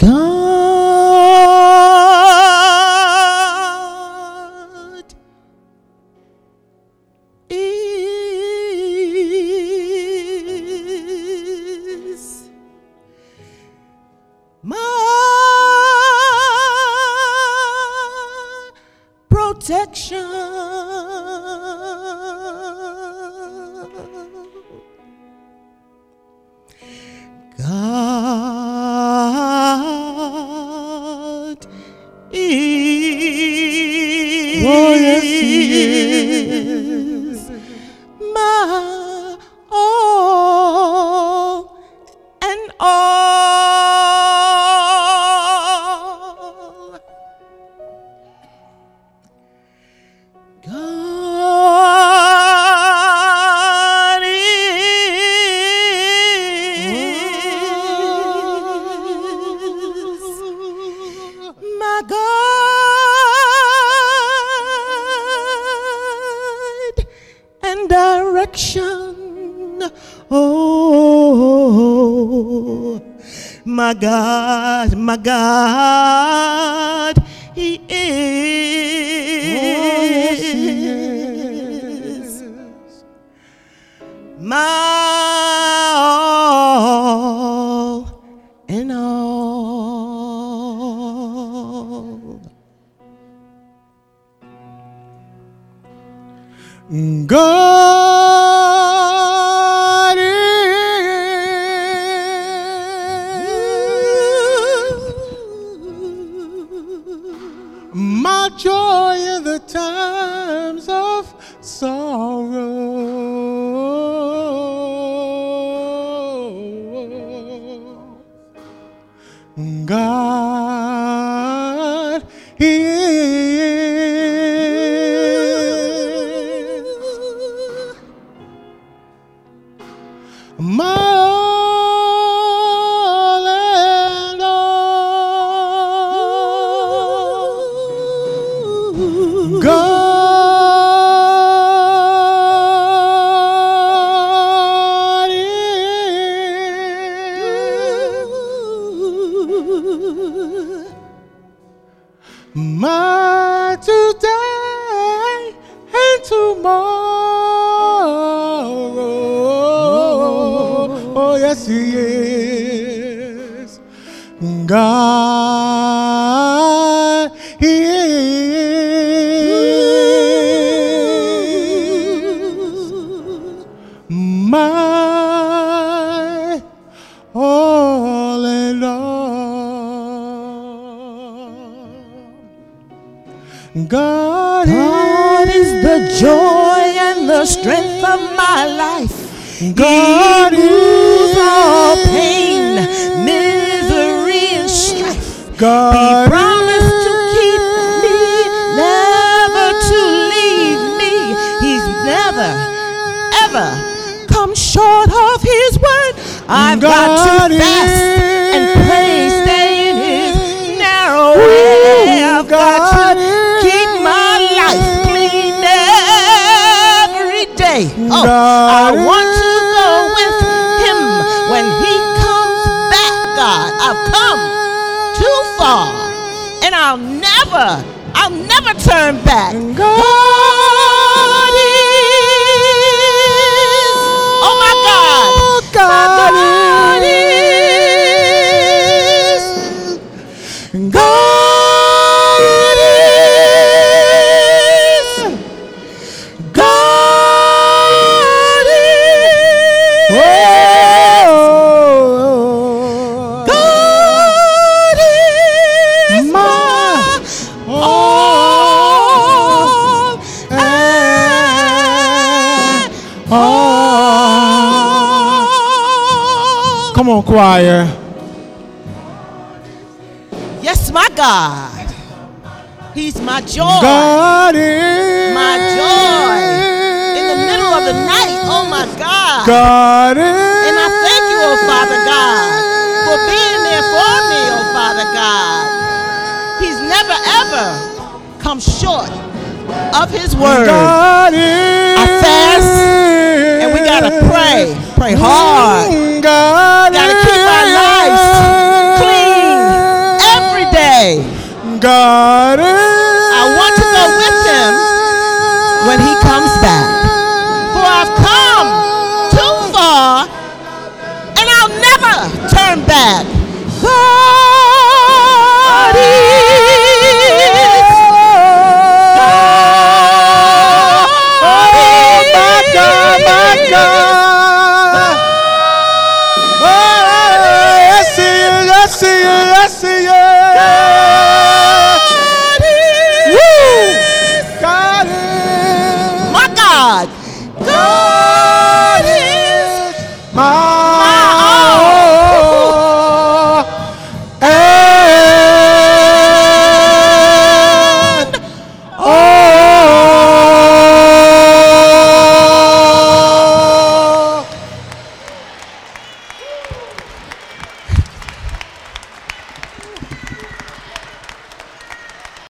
God is my protection. God is, oh, yes, He is my all and all. God is my guide and direction. Oh, my God, He is my all and all. God is my joy in the times of sorrow. God is my all and all. God is my today and tomorrow. Oh, yes, He is. God is my all and all. God is the joy and the strength of my life. God He removes all is pain, misery, and strife. God He promised to keep me, never to leave me. He's never, ever come short of His word. I've got to fast and pray, stay in His narrow way. I've got to keep my life clean every day. Oh, I want to go with Him when He comes back, God. I've come too far, and I'll never turn back. God is, oh my God, God is, God is, God is, God is my all and all. Come on, choir. Yes, my God. He's my joy. God is My joy. In the middle of the night, oh my God. God is And I thank you, oh Father God, for being there for me, oh Father God. He's never ever come short of His word. God is I fast and we gotta pray hard. God Gotta keep our lives clean God. I want to go with him when he comes back. For I've come too far and I'll never turn back.